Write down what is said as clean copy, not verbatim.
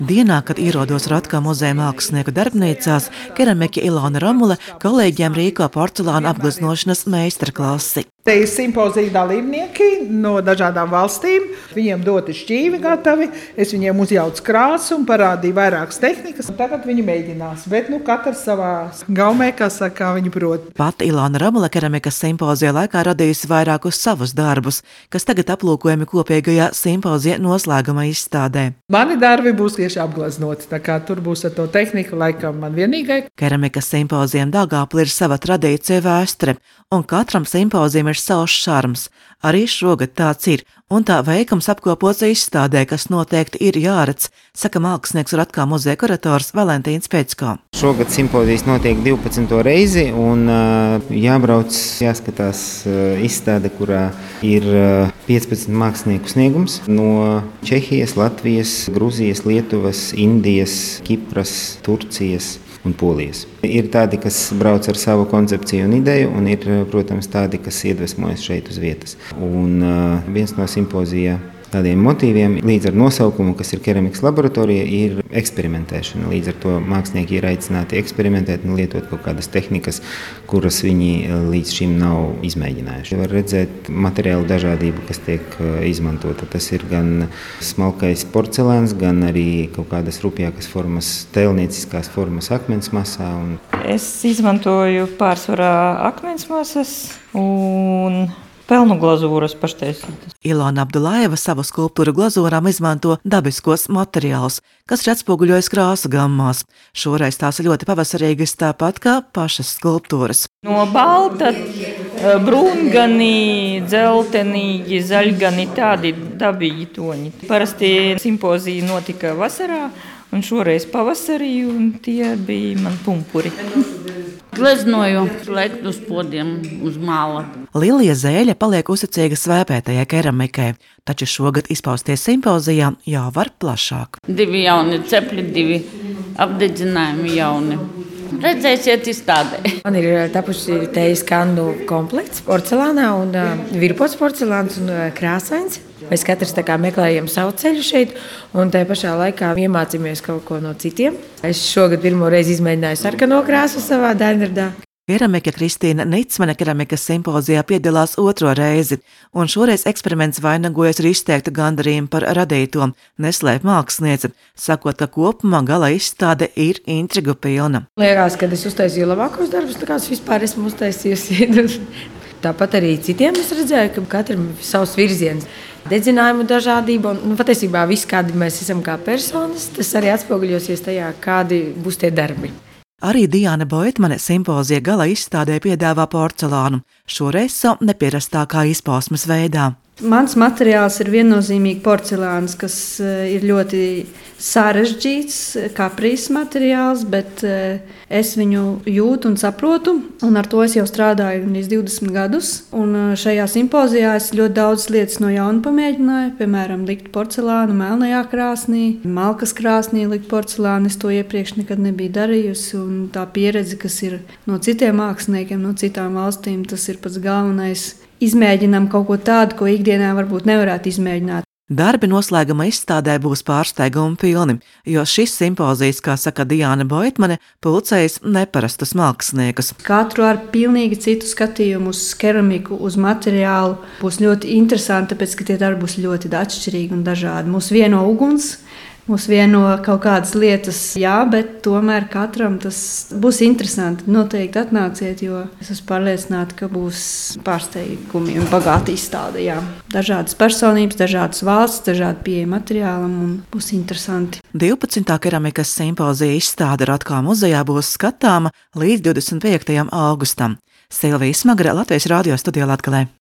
Dienā, kad ierodos Ratkā muzeja mākslinieku darbnīcās, keramiķe Ilona Romule kolēģiem rīko porcelāna apgleznošanas meistarklasi. Te ir simpozija dalībnieki no dažādām valstīm. Viņiem doti šķīvi gatavi, es viņiem uzjaucu krāsu un parādīju vairākas tehnikas. Tagad viņi mēģinās, bet katrs savā gaumē, kā viņi prot. Pati Ilona Romule keramikas simpozija laikā radījusi vairākus savus darbus, kas tagad aplūkojami kopīgajā simpozija noslēguma izstādē. Mani darbi būs tieši apgleznoti, tā kā tur būs ar to tehniku laikam man vienīgai. Keramikas simpozijam Daugavpilī ir sava tradīcija vēsture, un katram simpozijam ir savs šarms. Arī šogad tāds ir, un tā veikums apkopots izstādē, kas noteikti ir jāredz, saka mākslinieks Ratkā muzeja kurators Valentīns Pēcko. Šogad simpozijas notiek 12. reizi, un jābrauc, jāskatās izstāde, kurā ir 15 mākslinieku sniegums no Čehijas, Latvijas, Gruzijas, Lietuvas, Indijas, Kipras, Turcijas un Polijas. Ir tādi, kas brauc ar savu koncepciju un ideju, un ir, protams, tādi, kas iedvesmojas šeit uz vietas. Un viens no simpozija tādiem motīviem, līdz ar nosaukumu, kas ir keramikas laboratorija, ir eksperimentēšana. Līdz ar to mākslinieki ir aicināti eksperimentēt un lietot kaut kādas tehnikas, kuras viņi līdz šim nav izmēģinājuši. Var redzēt materiālu dažādību, kas tiek izmantota. Tas ir gan smalkais porcelāns, gan arī kaut kādas rupjākas formas, tēlnieciskās formas akmens masā. Es izmantoju pārsvarā akmens masas un pelnu glazūras paštaisītas. Ilona Abdulājeva savu skulptūru glazūrām izmanto dabiskos materiālus, kas ir atspoguļojas krāsu gammās. Šoreiz tās ir ļoti pavasarīgas, tāpat kā pašas skulptūras. No balta, brūngani, dzeltenīgi, zaļgani, tādi dabīgi toņi. Parasti simpozija notika vasarā, un šoreiz pavasarī, un tie bija man pumpuri. Gleznoju slēgt uz podiem, uz māla. Lilija Zēļa paliek uzticīga svēpētajai keramikai, taču šogad izpausties simpozijā jau var plašāk. 2 jauni cepļi, 2 apdedzinājumi jauni. Redzēsiet izstādē. Man ir tapuši tejas kandu komplekts porcelānā un virpots porcelāns un krāsains. Mēs katrs meklējam savu ceļu šeit, un tajā pašā laikā iemācāmies kaut ko no citiem. Es šogad pirmo reizi izmēģināju sarkano krāsu savā daļradā. Keramike Kristīna Nicmane keramikas simpozijā piedalās 2. reizi, un šoreiz eksperiments vainagojas ar izteiktu gandarījumu par radīto, neslēp māksliniece, sakot, ka kopumā gala izstāde ir intrigu pilna. Liekas, ka es uztaisīju labākos darbus, kāds vispār esmu uztaisījusi. Tāpat arī citiem es redzēju, ka katram ir savs virziens. Dedzinājumu dažādība un patiesībā viss, kādi mēs esam kā personas, tas arī atspoguļosies tajā, kādi būs tie darbi. Arī Diāna Boitmane simpozija gala izstādē piedāvā porcelānu, šoreiz savu nepierastākā izpausmes veidā. Mans materiāls ir viennozīmīgi porcelāns, kas ir ļoti sarežģīts, kaprīzs materiāls, bet es viņu jūtu un saprotu, un ar to es jau strādāju 20 gadus. Un šajā simpozijā es ļoti daudz lietas no jauna pamēģināju, piemēram, likt porcelānu melnajā krāsnī, malkas krāsnī likt porcelānu. Es to iepriekš nekad nebiju darījusi, un tā pieredze, kas ir no citiem māksliniekiem, no citām valstīm, tas ir pats galvenais. Izmēģinām kaut ko tādu, ko ikdienā varbūt nevarētu izmēģināt. Darbi noslēguma izstādē būs pārsteigumi pilni, jo šis simpozijas, kā saka Diāna Boitmane, pulcējas neparastus māksliniekus. Katru ar pilnīgi citu skatījumu uz keramiku, uz materiālu būs ļoti interesanti, tāpēc, ka tie darbi būs ļoti atšķirīgi un dažādi. Mūs vieno uguns, mūs vieno kaut kādas lietas, jā, bet tomēr katram tas būs interesanti. Noteikti atnāciet, jo es esmu pārliecināta, ka būs pārsteigumi un bagāti izstāde. Jā. Dažādas personības, dažādas valsts, dažādi pieeja materiālam un būs interesanti. 12. keramikas simpozija izstāde Ratkā muzejā būs skatāma līdz 25. augustam. Silvija Smagre, Latvijas radio studijā Latgalē.